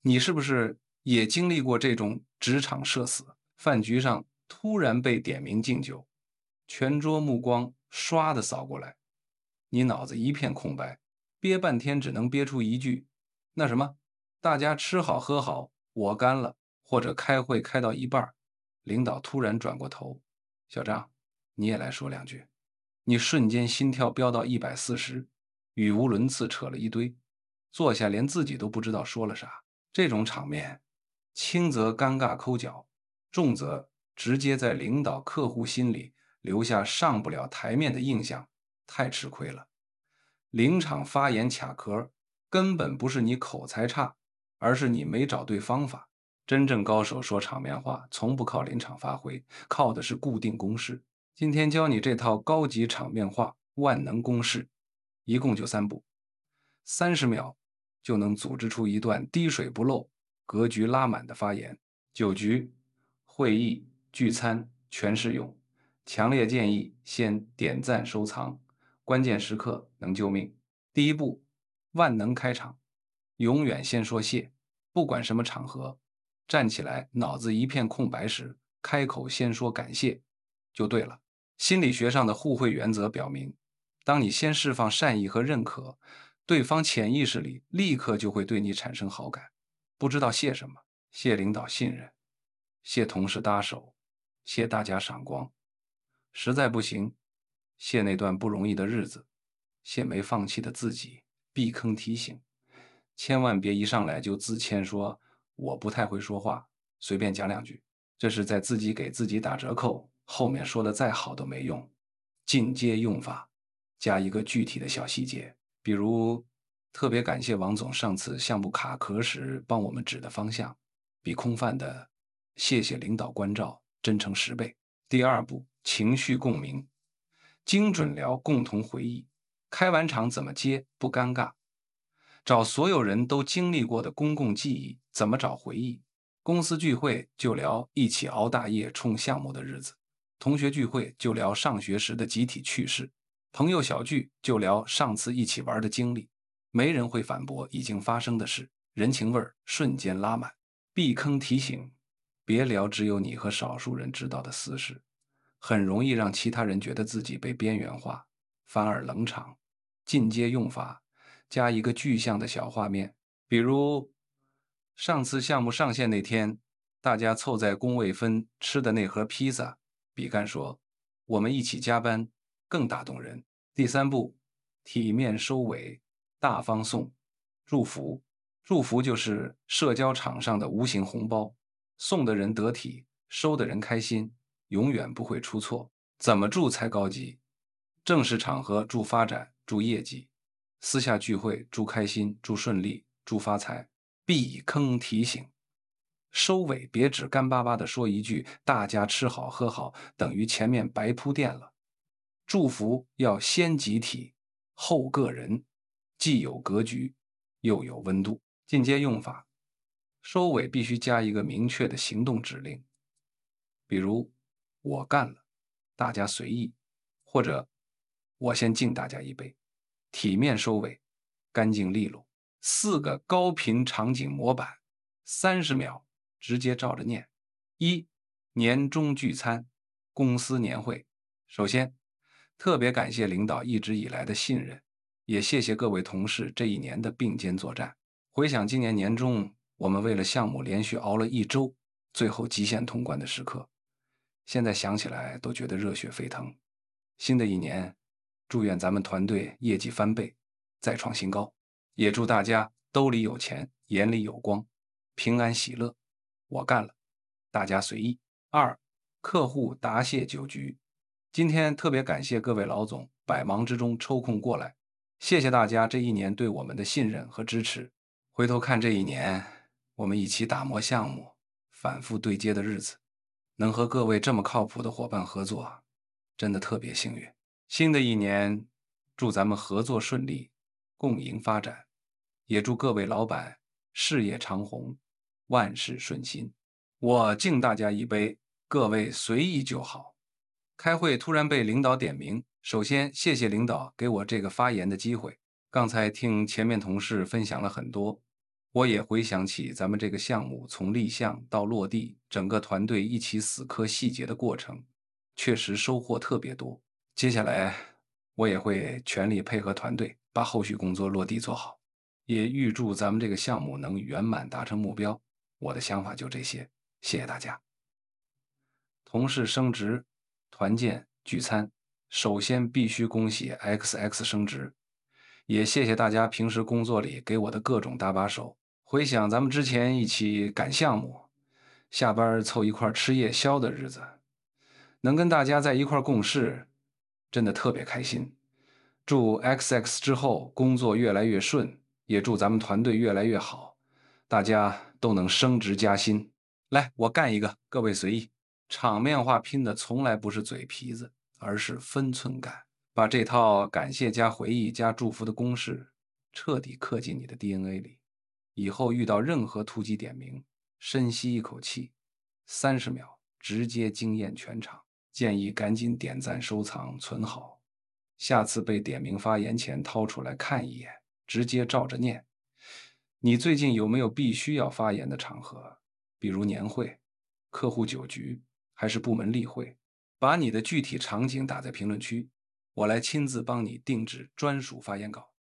你是不是也经历过这种职场社死？饭局上突然被点名敬酒，全桌目光唰的扫过来，你脑子一片空白，憋半天只能憋出一句：“那什么，大家吃好喝好，我干了。”或者开会开到一半儿，领导突然转过头：“小张，你也来说两句。”你瞬间心跳飙到140，语无伦次扯了一堆，坐下连自己都不知道说了啥。这种场面，轻则尴尬抠脚，重则直接在领导客户心里留下上不了台面的印象，太吃亏了。临场发言卡壳，根本不是你口才差，而是你没找对方法。真正高手说场面话，从不靠临场发挥，靠的是固定公式。今天教你这套高级场面话万能公式，一共就3步，30秒就能组织出一段滴水不漏、格局拉满的发言。酒局、会议、聚餐全适用。强烈建议先点赞收藏，关键时刻能救命。第一步，万能开场，永远先说谢，不管什么场合，站起来脑子一片空白时，开口先说感谢就对了。心理学上的互惠原则表明，当你先释放善意和认可，对方潜意识里立刻就会对你产生好感。不知道谢什么？谢领导信任，谢同事搭手，谢大家赏光。实在不行，谢那段不容易的日子，谢没放弃的自己。避坑提醒：千万别一上来就自谦说我不太会说话，随便讲两句，这是在自己给自己打折扣，后面说的再好都没用。进阶用法，加一个具体的小细节，比如特别感谢王总上次项目卡壳时帮我们指的方向，比空泛的谢谢领导关照真诚10倍。第二步，情绪共鸣，精准聊共同回忆，开完场怎么接不尴尬，找所有人都经历过的公共记忆，怎么找回忆？公司聚会就聊一起熬大夜冲项目的日子，同学聚会就聊上学时的集体趣事，朋友小聚就聊上次一起玩的经历。没人会反驳已经发生的事，人情味儿瞬间拉满。避坑提醒：别聊只有你和少数人知道的私事，很容易让其他人觉得自己被边缘化，反而冷场。进阶用法，加一个具象的小画面，比如上次项目上线那天，大家凑在工位分吃的那盒披萨，比干说我们一起加班更打动人。第三步，体面收尾，大方送祝福。祝福就是社交场上的无形红包，送的人得体，收的人开心，永远不会出错。怎么祝才高级？正式场合祝发展、祝业绩，私下聚会祝开心、祝顺利、祝发财。避坑提醒：收尾别只干巴巴的说一句“大家吃好喝好”，等于前面白铺垫了。祝福要先集体，后个人，既有格局，又有温度。进阶用法，收尾必须加一个明确的行动指令，比如“我干了”，大家随意，或者“我先敬大家一杯”。体面收尾，干净利落。4个高频场景模板，30秒直接照着念。一、年终聚餐，公司年会。首先，特别感谢领导一直以来的信任，也谢谢各位同事这一年的并肩作战。回想今年年中，我们为了项目连续熬了1周，最后极限通关的时刻，现在想起来都觉得热血沸腾。新的一年，祝愿咱们团队业绩翻倍，再创新高。也祝大家兜里有钱，眼里有光，平安喜乐。我干了，大家随意。2、客户答谢酒局。今天特别感谢各位老总百忙之中抽空过来，谢谢大家这一年对我们的信任和支持。回头看这一年，我们一起打磨项目，反复对接的日子，能和各位这么靠谱的伙伴合作，真的特别幸运。新的一年，祝咱们合作顺利，共赢发展，也祝各位老板事业长虹，万事顺心。我敬大家一杯，各位随意就好。开会突然被领导点名，首先谢谢领导给我这个发言的机会。刚才听前面同事分享了很多， 我也回想起咱们这个项目从立项到落地，整个团队一起死磕细节的过程，确实收获特别多。接下来我也会全力配合团队，把后续工作落地做好。也预祝咱们这个项目能圆满达成目标。我的想法就这些，谢谢大家。同事升职、团建、聚餐，首先必须恭喜 XX 升职，也谢谢大家平时工作里给我的各种搭把手。回想咱们之前一起赶项目，下班凑一块吃夜宵的日子，能跟大家在一块共事，真的特别开心。祝 XX 之后工作越来越顺，也祝咱们团队越来越好，大家都能升职加薪。来，我干一个，各位随意。场面话拼的从来不是嘴皮子，而是分寸感。把这套感谢加回忆加祝福的公式彻底刻进你的 DNA 里。以后遇到任何突击点名，深吸一口气，30秒直接惊艳全场。建议赶紧点赞、收藏、存好。下次被点名发言前掏出来看一眼，直接照着念。你最近有没有必须要发言的场合？比如年会、客户酒局，还是部门例会？把你的具体场景打在评论区，我来亲自帮你定制专属发言稿。